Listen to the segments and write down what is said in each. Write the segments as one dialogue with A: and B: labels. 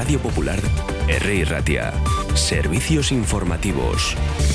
A: Radio Popular, Herri Ratia. Servicios informativos.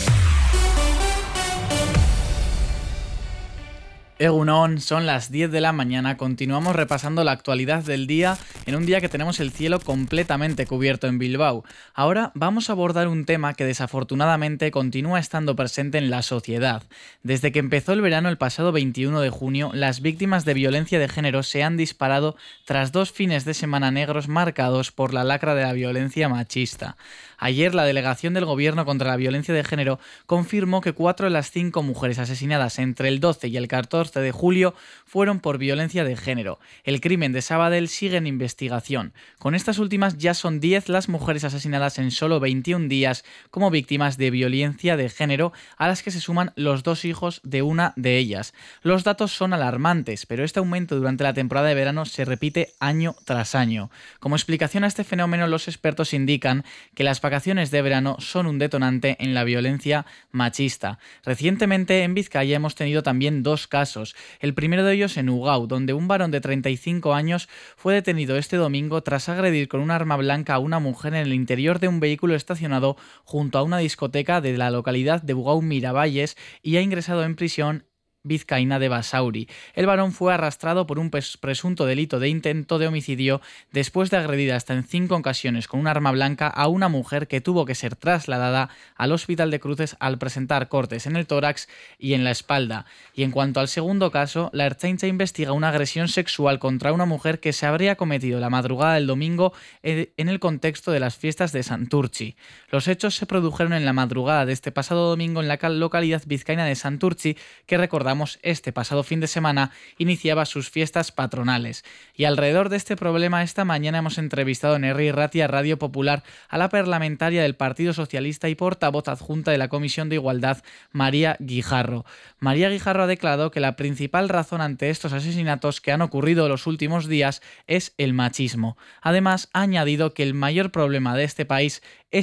B: Egunon, son las 10 de la mañana, continuamos repasando la actualidad del día en un día que tenemos el cielo completamente cubierto en Bilbao. Ahora vamos a abordar un tema que desafortunadamente continúa estando presente en la sociedad. Desde que empezó el verano el pasado 21 de junio, las víctimas de violencia de género se han disparado tras 2 fines de semana negros marcados por la lacra de la violencia machista. Ayer la delegación del Gobierno contra la violencia de género confirmó que 4 de las 5 mujeres asesinadas entre el 12 y el 14 de julio fueron por violencia de género. El crimen de Sabadell sigue en investigación. Con estas últimas ya son 10 las mujeres asesinadas en solo 21 días como víctimas de violencia de género, a las que se suman los 2 hijos de una de ellas. Los datos son alarmantes, pero este aumento durante la temporada de verano se repite año tras año. Como explicación a este fenómeno, los expertos indican que las vacaciones de verano son un detonante en la violencia machista. Recientemente en Vizcaya hemos tenido también 2 casos. El primero de ellos en Ugao, donde un varón de 35 años fue detenido este domingo tras agredir con un arma blanca a una mujer en el interior de un vehículo estacionado junto a una discoteca de la localidad de Ugao Miravalles y ha ingresado en prisión vizcaína de Basauri. El varón fue arrastrado por un presunto delito de intento de homicidio después de agredir hasta en 5 ocasiones con un arma blanca a una mujer que tuvo que ser trasladada al Hospital de Cruces al presentar cortes en el tórax y en la espalda. Y en cuanto al segundo caso, la Ertzaintza investiga una agresión sexual contra una mujer que se habría cometido la madrugada del domingo en el contexto de las fiestas de Santurtzi. Los hechos se produjeron en la madrugada de este pasado domingo en la localidad vizcaína de Santurtzi, que recordamos este pasado fin de semana iniciaba sus fiestas patronales. Y alrededor de este problema esta mañana hemos entrevistado en Herri Ratia Radio Popular a la parlamentaria del Partido Socialista y portavoz adjunta de la Comisión de Igualdad, María Guijarro. María Guijarro ha declarado que la principal razón ante estos asesinatos que han ocurrido los últimos días es el machismo. Además, ha añadido que el mayor problema de este país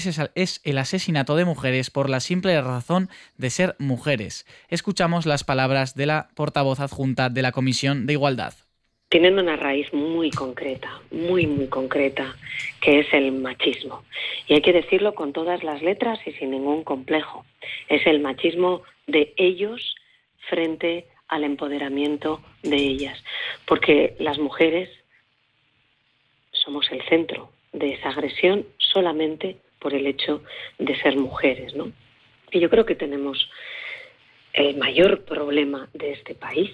B: es el asesinato de mujeres por la simple razón de ser mujeres. Escuchamos las palabras de la portavoz adjunta de la Comisión de Igualdad.
C: Tienen una raíz muy concreta, muy concreta, que es el machismo. Y hay que decirlo con todas las letras y sin ningún complejo. Es el machismo de ellos frente al empoderamiento de ellas. Porque las mujeres somos el centro de esa agresión solamente por el hecho de ser mujeres, ¿no? Y yo creo que tenemos el mayor problema de este país,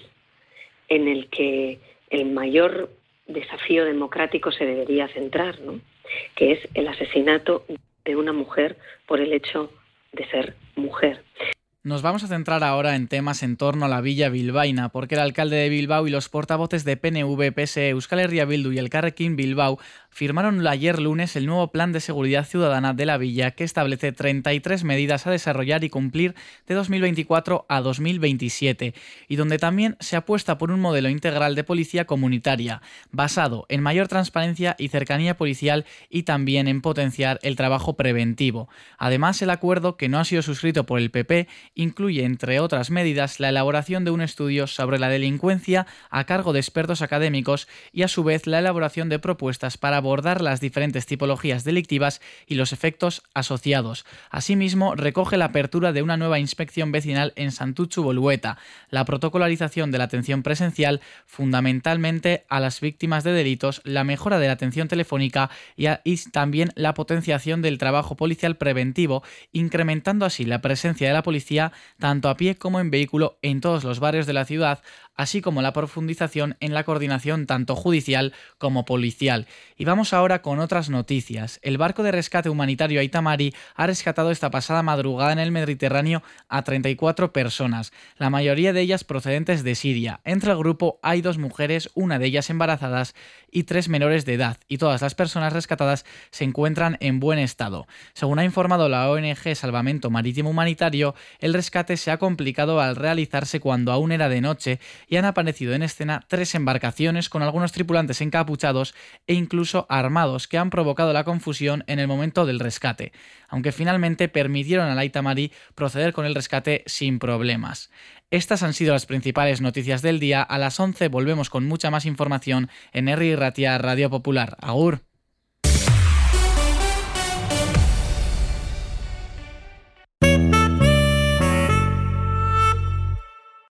C: en el que el mayor desafío democrático se debería centrar, ¿no? Que es el asesinato de una mujer por el hecho de ser mujer.
B: Nos vamos a centrar ahora en temas en torno a la Villa Bilbaína, porque el alcalde de Bilbao y los portavoces de PNV, PSE, Euskal Herria Bildu y Elkarrekin Bilbao firmaron ayer lunes el nuevo Plan de Seguridad Ciudadana de la Villa, que establece 33 medidas a desarrollar y cumplir de 2024 a 2027, y donde también se apuesta por un modelo integral de policía comunitaria, basado en mayor transparencia y cercanía policial y también en potenciar el trabajo preventivo. Además, el acuerdo, que no ha sido suscrito por el PP, incluye, entre otras medidas, la elaboración de un estudio sobre la delincuencia a cargo de expertos académicos y, a su vez, la elaboración de propuestas para abordar las diferentes tipologías delictivas y los efectos asociados. Asimismo, recoge la apertura de una nueva inspección vecinal en Santutxu Bolueta, la protocolarización de la atención presencial, fundamentalmente a las víctimas de delitos, la mejora de la atención telefónica y también la potenciación del trabajo policial preventivo, incrementando así la presencia de la policía tanto a pie como en vehículo en todos los barrios de la ciudad, así como la profundización en la coordinación tanto judicial como policial. Y vamos ahora con otras noticias. El barco de rescate humanitario Aita Mari ha rescatado esta pasada madrugada en el Mediterráneo a 34 personas, la mayoría de ellas procedentes de Siria. Entre el grupo hay 2 mujeres, una de ellas embarazadas y 3 menores de edad, y todas las personas rescatadas se encuentran en buen estado. Según ha informado la ONG Salvamento Marítimo Humanitario, el rescate se ha complicado al realizarse cuando aún era de noche y han aparecido en escena 3 embarcaciones con algunos tripulantes encapuchados e incluso armados que han provocado la confusión en el momento del rescate, aunque finalmente permitieron al Aita Mari proceder con el rescate sin problemas. Estas han sido las principales noticias del día. A las 11 volvemos con mucha más información en Herri Ratia Radio Popular. Agur.